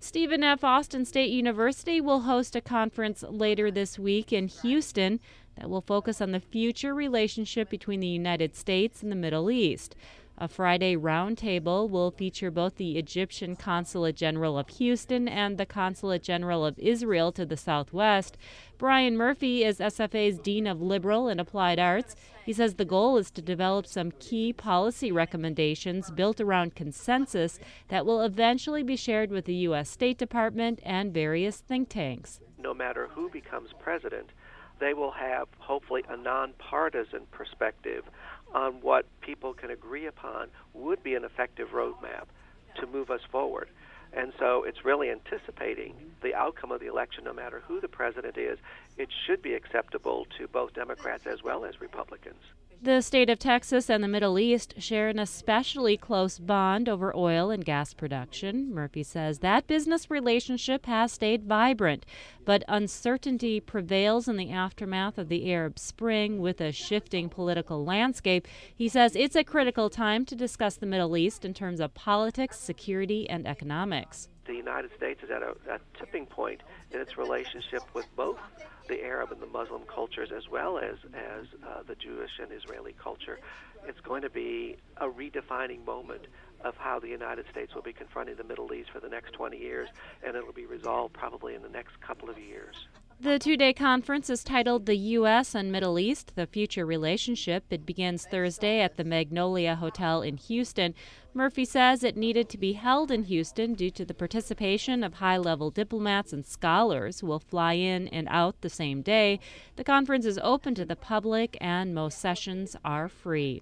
Stephen F. Austin State University will host a conference later this week in Houston that will focus on the future relationship between the United States and the Middle East. A Friday roundtable will feature both the Egyptian Consulate General of Houston and the Consulate General of Israel to the southwest. Brian Murphy is SFA's Dean of Liberal and Applied Arts. He says the goal is to develop some key policy recommendations built around consensus that will eventually be shared with the U.S. State Department and various think tanks. No matter who becomes president, they will have, hopefully, a nonpartisan perspective on what people can agree upon would be an effective roadmap to move us forward. And so it's really anticipating the outcome of the election, no matter who the president is. It should be acceptable to both Democrats as well as Republicans. The state of Texas and the Middle East share an especially close bond over oil and gas production. Murphy says that business relationship has stayed vibrant, but uncertainty prevails in the aftermath of the Arab Spring with a shifting political landscape. He says it's a critical time to discuss the Middle East in terms of politics, security, and economics. The United States is at a tipping point in its relationship with both the Arab and the Muslim cultures, as well as the Jewish and Israeli culture. It's going to be a redefining moment of how the United States will be confronting the Middle East for the next 20 years, and it'll be resolved probably in the next couple of years. The two-day conference is titled The U.S. and Middle East, The Future Relationship. It begins Thursday at the Magnolia Hotel in Houston. Murphy says it needed to be held in Houston due to the participation of high-level diplomats and scholars who will fly in and out the same day. The conference is open to the public and most sessions are free.